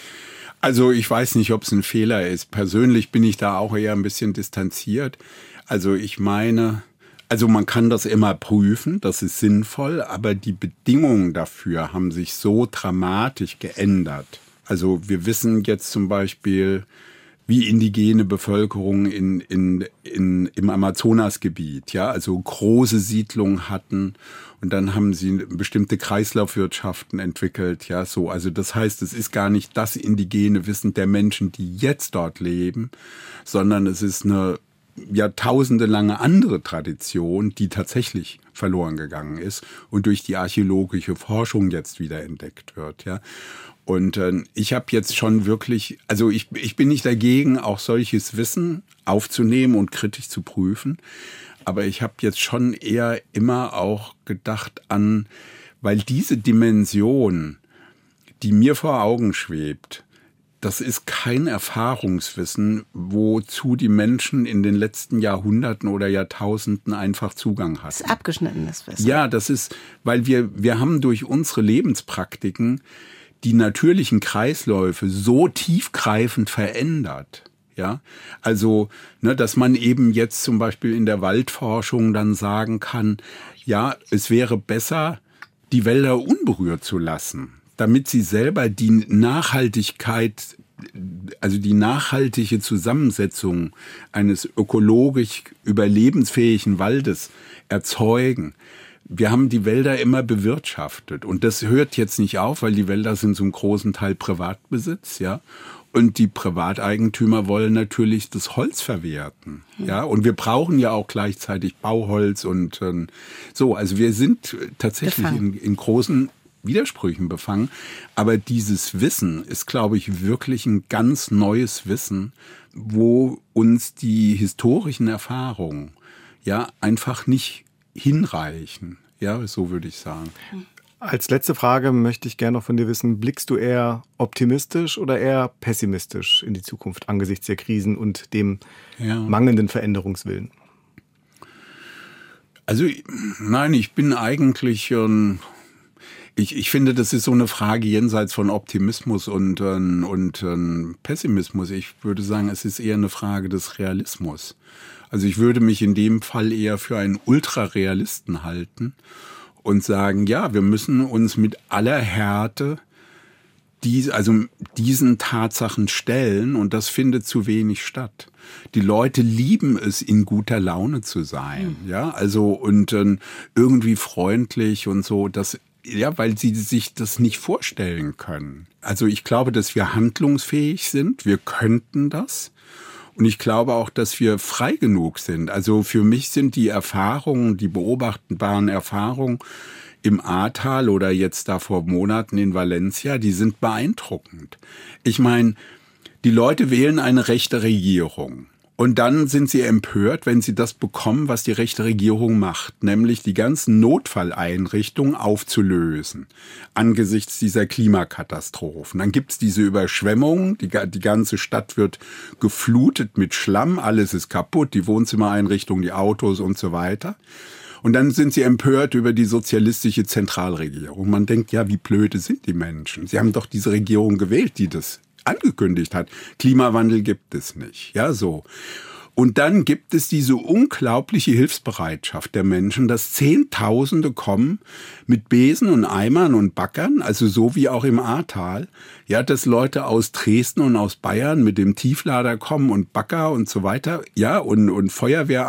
Also ich weiß nicht, ob es ein Fehler ist. Persönlich bin ich da auch eher ein bisschen distanziert. Also ich meine, also man kann das immer prüfen, das ist sinnvoll, aber die Bedingungen dafür haben sich so dramatisch geändert. Also wir wissen jetzt zum Beispiel, wie indigene Bevölkerung in, in, in, im Amazonasgebiet, ja, also große Siedlungen hatten und dann haben sie bestimmte Kreislaufwirtschaften entwickelt, ja, so. Also das heißt, es ist gar nicht das indigene Wissen der Menschen, die jetzt dort leben, sondern es ist eine jahrtausendelange andere Tradition, die tatsächlich verloren gegangen ist und durch die archäologische Forschung jetzt wieder entdeckt wird, ja. Und äh, ich habe jetzt schon wirklich, also ich, ich bin nicht dagegen, auch solches Wissen aufzunehmen und kritisch zu prüfen. Aber ich habe jetzt schon eher immer auch gedacht an, weil diese Dimension, die mir vor Augen schwebt, das ist kein Erfahrungswissen, wozu die Menschen in den letzten Jahrhunderten oder Jahrtausenden einfach Zugang hatten. Das ist abgeschnittenes Wissen. Ja, das ist, weil wir, wir haben durch unsere Lebenspraktiken die natürlichen Kreisläufe so tiefgreifend verändert. Ja, also, ne, dass man eben jetzt zum Beispiel in der Waldforschung dann sagen kann, ja, es wäre besser, die Wälder unberührt zu lassen, damit sie selber die Nachhaltigkeit, also die nachhaltige Zusammensetzung eines ökologisch überlebensfähigen Waldes erzeugen. Wir haben die Wälder immer bewirtschaftet und das hört jetzt nicht auf, weil die Wälder sind zum großen Teil Privatbesitz, ja. Und die Privateigentümer wollen natürlich das Holz verwerten, ja. Und wir brauchen ja auch gleichzeitig Bauholz und äh, so. Also wir sind tatsächlich in, in großen Widersprüchen befangen. Aber dieses Wissen ist, glaube ich, wirklich ein ganz neues Wissen, wo uns die historischen Erfahrungen ja einfach nicht hinreichen. Ja, so würde ich sagen. Als letzte Frage möchte ich gerne noch von dir wissen, blickst du eher optimistisch oder eher pessimistisch in die Zukunft angesichts der Krisen und dem ja. mangelnden Veränderungswillen? Also nein, ich bin eigentlich, ähm, ich, ich finde, das ist so eine Frage jenseits von Optimismus und, ähm, und ähm, Pessimismus. Ich würde sagen, es ist eher eine Frage des Realismus. Also ich würde mich in dem Fall eher für einen Ultrarealisten halten und sagen, ja, wir müssen uns mit aller Härte dies, also diesen Tatsachen stellen und das findet zu wenig statt. Die Leute lieben es, in guter Laune zu sein, mhm. ja, also und äh, irgendwie freundlich und so, das, ja, weil sie sich das nicht vorstellen können. Also ich glaube, dass wir handlungsfähig sind, wir könnten das. Und ich glaube auch, dass wir frei genug sind. Also für mich sind die Erfahrungen, die beobachtbaren Erfahrungen im Ahrtal oder jetzt da vor Monaten in Valencia, die sind beeindruckend. Ich meine, die Leute wählen eine rechte Regierung. Und dann sind sie empört, wenn sie das bekommen, was die rechte Regierung macht, nämlich die ganzen Notfalleinrichtungen aufzulösen angesichts dieser Klimakatastrophen. Dann gibt's diese Überschwemmungen, die, die ganze Stadt wird geflutet mit Schlamm, alles ist kaputt, die Wohnzimmereinrichtungen, die Autos und so weiter. Und dann sind sie empört über die sozialistische Zentralregierung. Man denkt, ja, wie blöde sind die Menschen? Sie haben doch diese Regierung gewählt, die das angekündigt hat. Klimawandel gibt es nicht. Ja, so. Und dann gibt es diese unglaubliche Hilfsbereitschaft der Menschen, dass Zehntausende kommen mit Besen und Eimern und Baggern, also so wie auch im Ahrtal. Ja, dass Leute aus Dresden und aus Bayern mit dem Tieflader kommen und Bagger und so weiter. Ja, und, und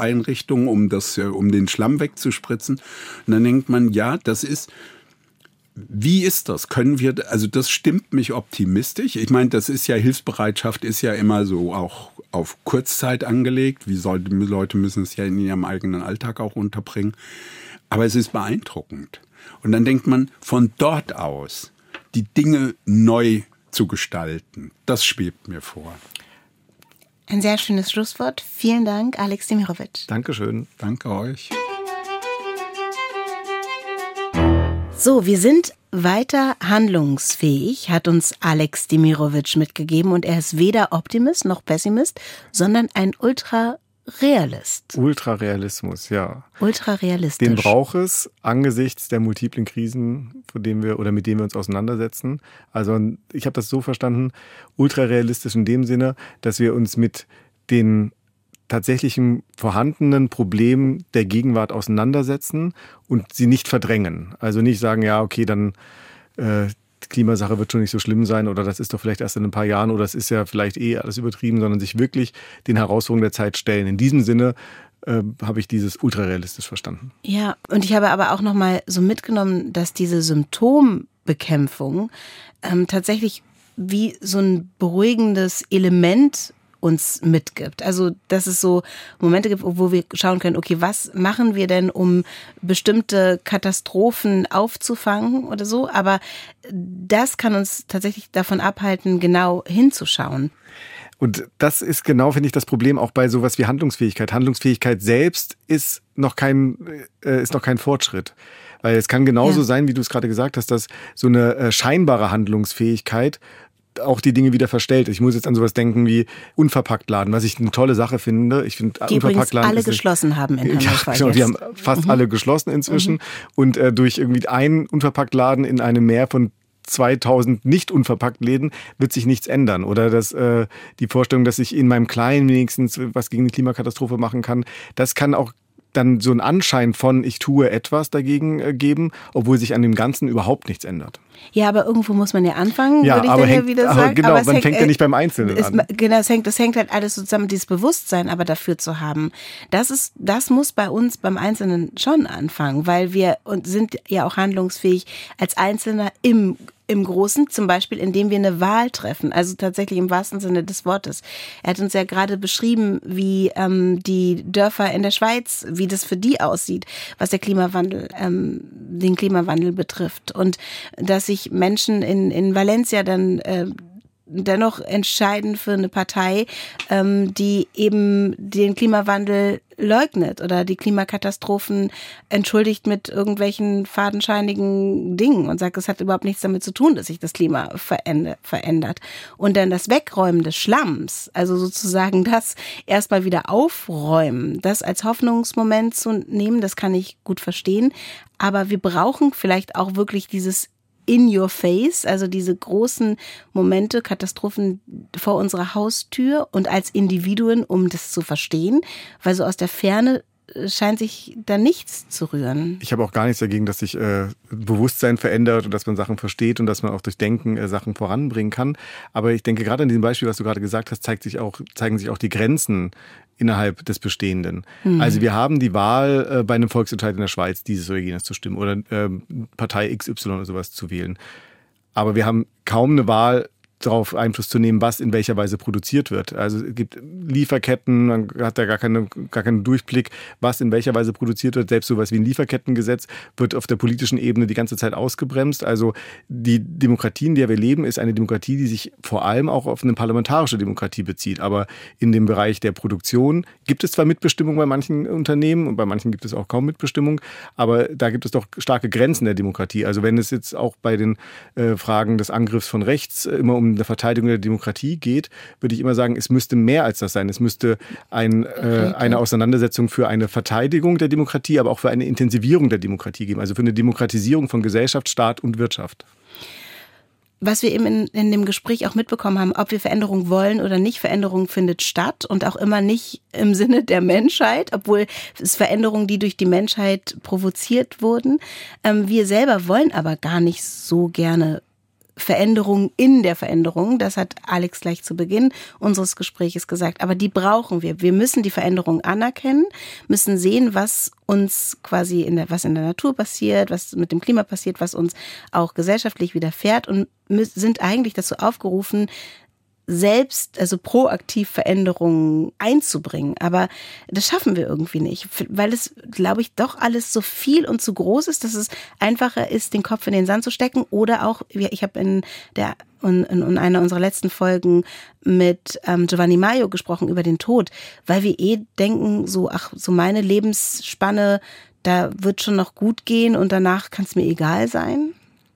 Feuerwehreinrichtungen, um das, um den Schlamm wegzuspritzen. Und dann denkt man, ja, das ist, Wie ist das? Können wir, also das stimmt mich optimistisch. Ich meine, das ist ja, Hilfsbereitschaft ist ja immer so auch auf Kurzzeit angelegt. Wie soll, Leute müssen es ja in ihrem eigenen Alltag auch unterbringen. Aber es ist beeindruckend. Und dann denkt man, von dort aus die Dinge neu zu gestalten, das schwebt mir vor. Ein sehr schönes Schlusswort. Vielen Dank, Alex Demirovic. Dankeschön. Danke euch. So, wir sind weiter handlungsfähig, hat uns Alex Demirovic mitgegeben. Und er ist weder Optimist noch Pessimist, sondern ein Ultrarealist. Ultrarealismus, ja. Ultrarealistisch. Den braucht es angesichts der multiplen Krisen, von denen wir oder mit denen wir uns auseinandersetzen. Also ich habe das so verstanden, ultrarealistisch in dem Sinne, dass wir uns mit den tatsächlichen vorhandenen Problemen der Gegenwart auseinandersetzen und sie nicht verdrängen. Also nicht sagen, ja, okay, dann äh, die Klimasache wird schon nicht so schlimm sein oder das ist doch vielleicht erst in ein paar Jahren oder es ist ja vielleicht eh alles übertrieben, sondern sich wirklich den Herausforderungen der Zeit stellen. In diesem Sinne äh, habe ich dieses ultrarealistisch verstanden. Ja, und ich habe aber auch noch mal so mitgenommen, dass diese Symptombekämpfung ähm, tatsächlich wie so ein beruhigendes Element uns mitgibt. Also, dass es so Momente gibt, wo wir schauen können, okay, was machen wir denn, um bestimmte Katastrophen aufzufangen oder so? Aber das kann uns tatsächlich davon abhalten, genau hinzuschauen. Und das ist genau, finde ich, das Problem auch bei sowas wie Handlungsfähigkeit. Handlungsfähigkeit selbst ist noch kein, äh, ist noch kein Fortschritt. Weil es kann genauso ja. sein, wie du es gerade gesagt hast, dass so eine äh, scheinbare Handlungsfähigkeit auch die Dinge wieder verstellt. Ich muss jetzt an sowas denken wie Unverpacktladen, was ich eine tolle Sache finde. Ich finde, die übrigens alle geschlossen haben in ja, genau, die haben fast mhm. alle geschlossen inzwischen. Mhm. Und äh, durch irgendwie einen Unverpacktladen in einem Meer von zweitausend nicht unverpackt Läden wird sich nichts ändern. Oder dass äh, die Vorstellung, dass ich in meinem Kleinen wenigstens was gegen die Klimakatastrophe machen kann, das kann auch dann so einen Anschein von, ich tue etwas dagegen äh, geben, obwohl sich an dem Ganzen überhaupt nichts ändert. Ja, aber irgendwo muss man ja anfangen, ja, würde ich aber dann hängt, ja wieder aber sagen. genau, aber man hängt, fängt ja nicht beim Einzelnen es, an. Genau, es hängt, das hängt halt alles so zusammen, dieses Bewusstsein aber dafür zu haben. Das ist, das muss bei uns beim Einzelnen schon anfangen, weil wir und sind ja auch handlungsfähig als Einzelner im Im Großen, zum Beispiel, indem wir eine Wahl treffen, also tatsächlich im wahrsten Sinne des Wortes. Er hat uns ja gerade beschrieben, wie ähm, die Dörfer in der Schweiz, wie das für die aussieht, was der Klimawandel, ähm, den Klimawandel betrifft. Und dass sich Menschen in, in Valencia dann äh, dennoch entscheiden für eine Partei, ähm, die eben den Klimawandel leugnet oder die Klimakatastrophen entschuldigt mit irgendwelchen fadenscheinigen Dingen und sagt, es hat überhaupt nichts damit zu tun, dass sich das Klima verändert. Und dann das Wegräumen des Schlamms, also sozusagen das erstmal wieder aufräumen, das als Hoffnungsmoment zu nehmen, das kann ich gut verstehen. Aber wir brauchen vielleicht auch wirklich dieses in your face, also diese großen Momente, Katastrophen vor unserer Haustür und als Individuen, um das zu verstehen, weil so aus der Ferne scheint sich da nichts zu rühren. Ich habe auch gar nichts dagegen, dass sich äh, Bewusstsein verändert und dass man Sachen versteht und dass man auch durch Denken äh, Sachen voranbringen kann. Aber ich denke, gerade in diesem Beispiel, was du gerade gesagt hast, zeigt sich auch, zeigen sich auch die Grenzen innerhalb des Bestehenden. Mhm. Also wir haben die Wahl, äh, bei einem Volksentscheid in der Schweiz dieses oder jenes zu stimmen oder äh, Partei X Y oder sowas zu wählen. Aber wir haben kaum eine Wahl, darauf Einfluss zu nehmen, was in welcher Weise produziert wird. Also es gibt Lieferketten, man hat da gar, keine, gar keinen Durchblick, was in welcher Weise produziert wird. Selbst sowas wie ein Lieferkettengesetz wird auf der politischen Ebene die ganze Zeit ausgebremst. Also die Demokratie, in der wir leben, ist eine Demokratie, die sich vor allem auch auf eine parlamentarische Demokratie bezieht. Aber in dem Bereich der Produktion gibt es zwar Mitbestimmung bei manchen Unternehmen und bei manchen gibt es auch kaum Mitbestimmung, aber da gibt es doch starke Grenzen der Demokratie. Also wenn es jetzt auch bei den äh, Fragen des Angriffs von rechts immer um eine Verteidigung der Demokratie geht, würde ich immer sagen, es müsste mehr als das sein. Es müsste ein, äh, eine Auseinandersetzung für eine Verteidigung der Demokratie, aber auch für eine Intensivierung der Demokratie geben. Also für eine Demokratisierung von Gesellschaft, Staat und Wirtschaft. Was wir eben in, in dem Gespräch auch mitbekommen haben, ob wir Veränderung wollen oder nicht, Veränderung findet statt und auch immer nicht im Sinne der Menschheit, obwohl es Veränderungen, die durch die Menschheit provoziert wurden. Ähm, wir selber wollen aber gar nicht so gerne Veränderung in der Veränderung. Das hat Alex gleich zu Beginn unseres Gespräches gesagt. Aber die brauchen wir. Wir müssen die Veränderung anerkennen, müssen sehen, was uns quasi in der, was in der Natur passiert, was mit dem Klima passiert, was uns auch gesellschaftlich widerfährt und sind eigentlich dazu aufgerufen, selbst, also proaktiv Veränderungen einzubringen. Aber das schaffen wir irgendwie nicht, weil es, glaube ich, doch alles so viel und zu groß ist, dass es einfacher ist, den Kopf in den Sand zu stecken. Oder auch, ich habe in der in, in einer unserer letzten Folgen mit ähm, Giovanni Maio gesprochen über den Tod, weil wir eh denken, so, ach, so meine Lebensspanne, da wird schon noch gut gehen und danach kann es mir egal sein.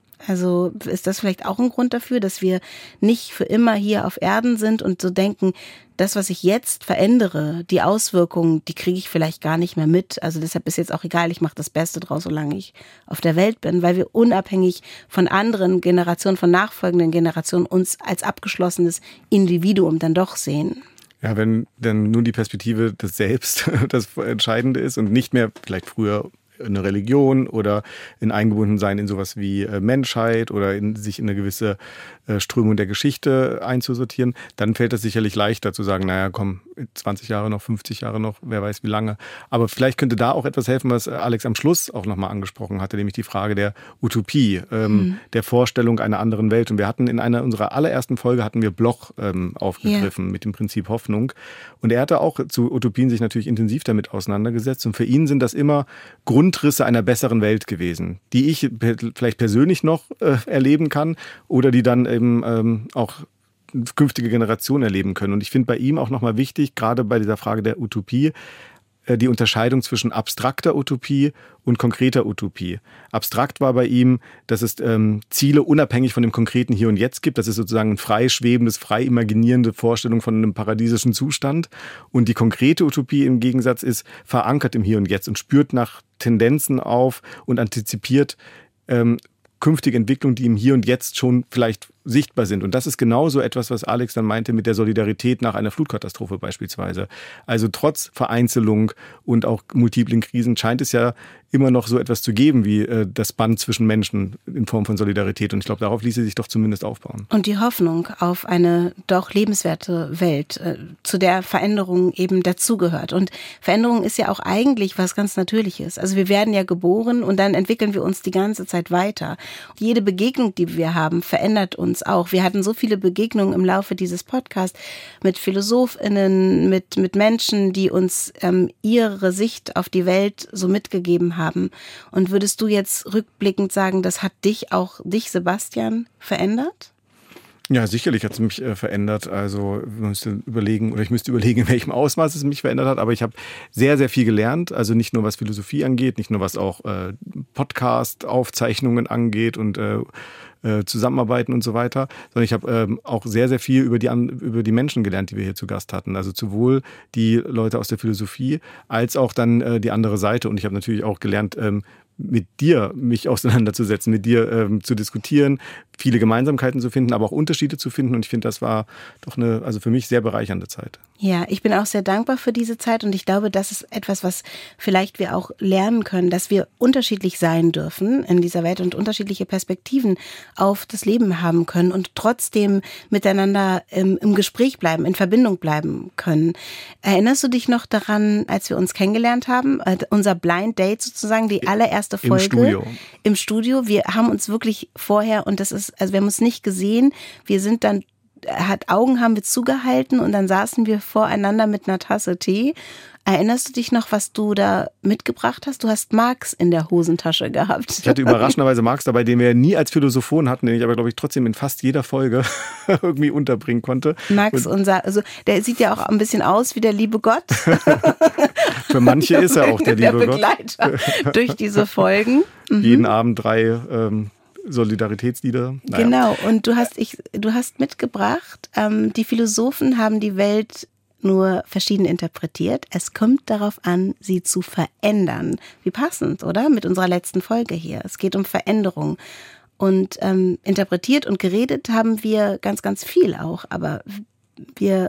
Also ist das vielleicht auch ein Grund dafür, dass wir nicht für immer hier auf Erden sind und so denken, das, was ich jetzt verändere, die Auswirkungen, die kriege ich vielleicht gar nicht mehr mit. Also deshalb ist jetzt auch egal, ich mache das Beste draus, solange ich auf der Welt bin, weil wir unabhängig von anderen Generationen, von nachfolgenden Generationen uns als abgeschlossenes Individuum dann doch sehen. Ja, wenn dann nun die Perspektive des Selbst das Entscheidende ist und nicht mehr vielleicht früher eine Religion oder in Eingebundensein in sowas wie Menschheit oder in sich in eine gewisse Strömung der Geschichte einzusortieren, dann fällt es sicherlich leichter zu sagen, naja, komm, zwanzig Jahre noch, fünfzig Jahre noch, wer weiß wie lange. Aber vielleicht könnte da auch etwas helfen, was Alex am Schluss auch nochmal angesprochen hatte, nämlich die Frage der Utopie, ähm, mhm. der Vorstellung einer anderen Welt. Und wir hatten in einer unserer allerersten Folge hatten wir Bloch ähm, aufgegriffen yeah. mit dem Prinzip Hoffnung. Und er hatte auch zu Utopien sich natürlich intensiv damit auseinandergesetzt. Und für ihn sind das immer Grundrisse einer besseren Welt gewesen, die ich vielleicht persönlich noch äh, erleben kann oder die dann eben ähm, auch künftige Generationen erleben können. Und ich finde bei ihm auch nochmal wichtig, gerade bei dieser Frage der Utopie, äh, die Unterscheidung zwischen abstrakter Utopie und konkreter Utopie. Abstrakt war bei ihm, dass es ähm, Ziele unabhängig von dem konkreten Hier und Jetzt gibt. Das ist sozusagen ein frei schwebendes, frei imaginierende Vorstellung von einem paradiesischen Zustand. Und die konkrete Utopie im Gegensatz ist verankert im Hier und Jetzt und spürt nach Tendenzen auf und antizipiert ähm, künftige Entwicklungen, die im Hier und Jetzt schon vielleicht sichtbar sind. Und das ist genauso etwas, was Alex dann meinte mit der Solidarität nach einer Flutkatastrophe beispielsweise. Also trotz Vereinzelung und auch multiplen Krisen scheint es ja immer noch so etwas zu geben wie äh, das Band zwischen Menschen in Form von Solidarität. Und ich glaube, darauf ließe sich doch zumindest aufbauen. Und die Hoffnung auf eine doch lebenswerte Welt, äh, zu der Veränderung eben dazugehört. Und Veränderung ist ja auch eigentlich was ganz Natürliches. Also wir werden ja geboren und dann entwickeln wir uns die ganze Zeit weiter. Jede Begegnung, die wir haben, verändert uns auch. Wir hatten so viele Begegnungen im Laufe dieses Podcasts mit PhilosophInnen, mit, mit Menschen, die uns ähm, ihre Sicht auf die Welt so mitgegeben haben. Und würdest du jetzt rückblickend sagen, das hat dich auch, dich Sebastian, verändert? Ja, sicherlich hat es mich äh, verändert. Also ich müsste überlegen, oder ich müsste überlegen, in welchem Ausmaß es mich verändert hat. Aber ich habe sehr, sehr viel gelernt. Also nicht nur was Philosophie angeht, nicht nur was auch äh, Podcast-Aufzeichnungen angeht und äh, äh, Zusammenarbeiten und so weiter, sondern ich habe ähm, auch sehr, sehr viel über die, über die Menschen gelernt, die wir hier zu Gast hatten. Also sowohl die Leute aus der Philosophie als auch dann äh, die andere Seite. Und ich habe natürlich auch gelernt, ähm, mit dir mich auseinanderzusetzen, mit dir ähm, zu diskutieren, viele Gemeinsamkeiten zu finden, aber auch Unterschiede zu finden. Und ich finde, das war doch eine, also für mich sehr bereichernde Zeit. Ja, ich bin auch sehr dankbar für diese Zeit und ich glaube, das ist etwas, was vielleicht wir auch lernen können, dass wir unterschiedlich sein dürfen in dieser Welt und unterschiedliche Perspektiven auf das Leben haben können und trotzdem miteinander im, im Gespräch bleiben, in Verbindung bleiben können. Erinnerst du dich noch daran, als wir uns kennengelernt haben, unser Blind Date sozusagen, die allererste Folge? Im Studio. Im Studio. Wir haben uns wirklich vorher, und das ist, also wir haben uns nicht gesehen, wir sind dann hat Augen haben wir zugehalten und dann saßen wir voreinander mit einer Tasse Tee. Erinnerst du dich noch, was du da mitgebracht hast? Du hast Marx in der Hosentasche gehabt. Ich hatte überraschenderweise Marx dabei, den wir ja nie als Philosophon hatten, den ich aber, glaube ich, trotzdem in fast jeder Folge irgendwie unterbringen konnte. Marx, und unser, also der sieht ja auch ein bisschen aus wie der liebe Gott. Für manche ist er auch der liebe der Begleiter Gott. Durch diese Folgen. Mhm. Jeden Abend drei ähm, Solidaritätslieder. Naja. Genau, und du hast, ich, du hast mitgebracht, ähm, die Philosophen haben die Welt nur verschieden interpretiert. Es kommt darauf an, sie zu verändern. Wie passend, oder? Mit unserer letzten Folge hier. Es geht um Veränderung. Und ähm, interpretiert und geredet haben wir ganz, ganz viel auch. Aber wir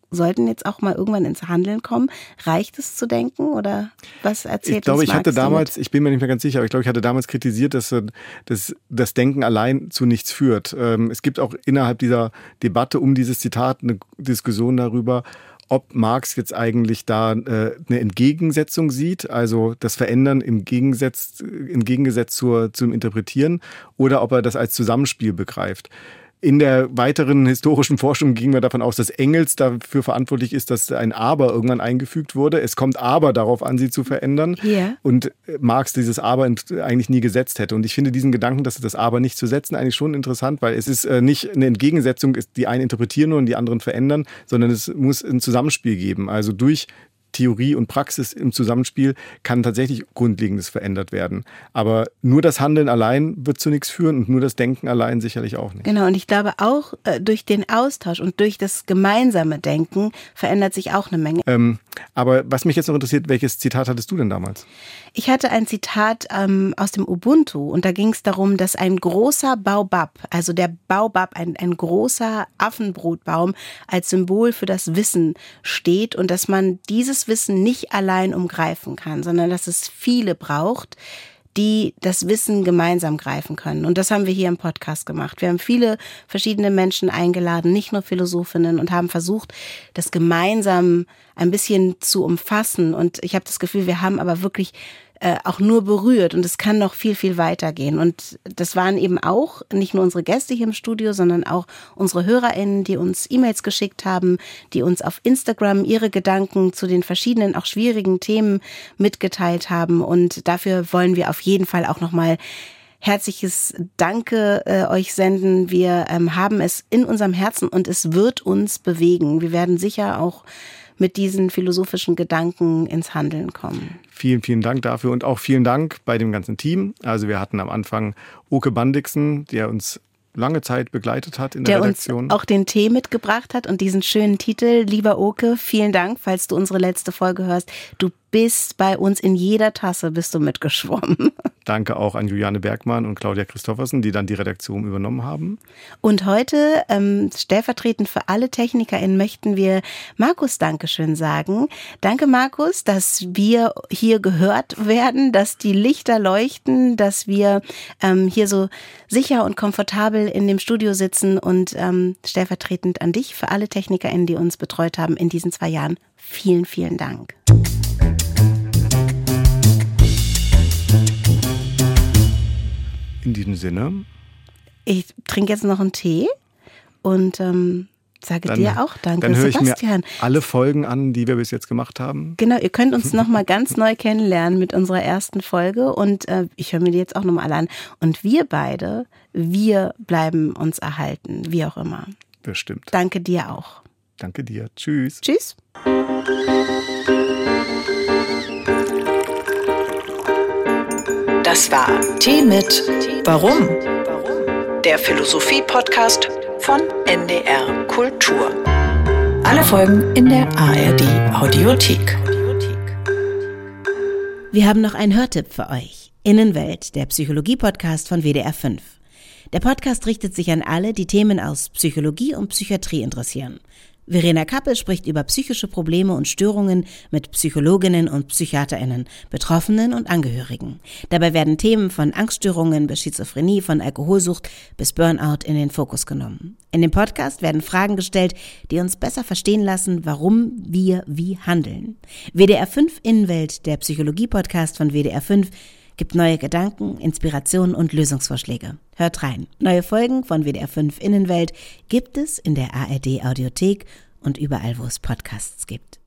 sollten jetzt auch mal irgendwann ins Handeln kommen. Reicht es zu denken oder was erzählt Ich glaube, uns ich hatte Marx damals, damit? ich bin mir nicht mehr ganz sicher, aber ich glaube, ich hatte damals kritisiert, dass das, das Denken allein zu nichts führt. Es gibt auch innerhalb dieser Debatte um dieses Zitat eine Diskussion darüber, ob Marx jetzt eigentlich da äh, eine Entgegensetzung sieht, also das Verändern im Gegensatz, im Gegensatz zur, zum Interpretieren, oder ob er das als Zusammenspiel begreift. In der weiteren historischen Forschung gingen wir davon aus, dass Engels dafür verantwortlich ist, dass ein Aber irgendwann eingefügt wurde. Es kommt aber darauf an, sie zu verändern. Yeah. Und Marx dieses Aber eigentlich nie gesetzt hätte. Und ich finde diesen Gedanken, dass das Aber nicht zu setzen, eigentlich schon interessant, weil es ist nicht eine Entgegensetzung, die einen interpretieren und die anderen verändern, sondern es muss ein Zusammenspiel geben. Also durch Theorie und Praxis im Zusammenspiel kann tatsächlich Grundlegendes verändert werden. Aber nur das Handeln allein wird zu nichts führen und nur das Denken allein sicherlich auch nicht. Genau, und ich glaube auch äh, durch den Austausch und durch das gemeinsame Denken verändert sich auch eine Menge. Ähm, aber was mich jetzt noch interessiert, welches Zitat hattest du denn damals? Ich hatte ein Zitat ähm, aus dem Ubuntu und da ging es darum, dass ein großer Baobab, also der Baobab, ein, ein großer Affenbrotbaum als Symbol für das Wissen steht und dass man dieses Wissen nicht allein umgreifen kann, sondern dass es viele braucht, die das Wissen gemeinsam greifen können. Und das haben wir hier im Podcast gemacht. Wir haben viele verschiedene Menschen eingeladen, nicht nur Philosophinnen, und haben versucht, das gemeinsam ein bisschen zu umfassen. Und ich habe das Gefühl, wir haben aber wirklich äh, auch nur berührt und es kann noch viel, viel weitergehen. Und das waren eben auch nicht nur unsere Gäste hier im Studio, sondern auch unsere HörerInnen, die uns E-Mails geschickt haben, die uns auf Instagram ihre Gedanken zu den verschiedenen, auch schwierigen Themen mitgeteilt haben. Und dafür wollen wir auf jeden Fall auch nochmal herzliches Danke äh, euch senden. Wir ähm, haben es in unserem Herzen und es wird uns bewegen. Wir werden sicher auch mit diesen philosophischen Gedanken ins Handeln kommen. Vielen, vielen Dank dafür und auch vielen Dank bei dem ganzen Team. Also wir hatten am Anfang Oke Bandixen, der uns lange Zeit begleitet hat in der, der Redaktion. Uns auch den Tee mitgebracht hat und diesen schönen Titel. Lieber Oke, vielen Dank, falls du unsere letzte Folge hörst. Du bist bei uns in jeder Tasse, bist du mitgeschwommen. Danke auch an Juliane Bergmann und Claudia Christoffersen, die dann die Redaktion übernommen haben. Und heute, ähm, stellvertretend für alle TechnikerInnen, möchten wir Markus Dankeschön sagen. Danke, Markus, dass wir hier gehört werden, dass die Lichter leuchten, dass wir ähm, hier so sicher und komfortabel in dem Studio sitzen und ähm, stellvertretend an dich, für alle TechnikerInnen, die uns betreut haben in diesen zwei Jahren. Vielen, vielen Dank. In diesem Sinne. Ich trinke jetzt noch einen Tee und ähm, sage dann, dir auch Danke, dann höre ich Sebastian. mir alle Folgen an, die wir bis jetzt gemacht haben. Genau, ihr könnt uns nochmal ganz neu kennenlernen mit unserer ersten Folge und äh, ich höre mir die jetzt auch nochmal alle an. Und wir beide, wir bleiben uns erhalten, wie auch immer. Bestimmt. Danke dir auch. Danke dir. Tschüss. Tschüss. Das war Tee mit Warum? Der Philosophie-Podcast von N D R Kultur. Alle Folgen in der A R D Audiothek. Wir haben noch einen Hörtipp für euch. Innenwelt, der Psychologie-Podcast von W D R fünf. Der Podcast richtet sich an alle, die Themen aus Psychologie und Psychiatrie interessieren. Verena Kappel spricht über psychische Probleme und Störungen mit Psychologinnen und PsychiaterInnen, Betroffenen und Angehörigen. Dabei werden Themen von Angststörungen bis Schizophrenie, von Alkoholsucht bis Burnout in den Fokus genommen. In dem Podcast werden Fragen gestellt, die uns besser verstehen lassen, warum wir wie handeln. W D R fünf Innenwelt, der Psychologie-Podcast von W D R fünf, gibt neue Gedanken, Inspirationen und Lösungsvorschläge. Hört rein. Neue Folgen von W D R fünf Innenwelt gibt es in der A R D Audiothek und überall, wo es Podcasts gibt.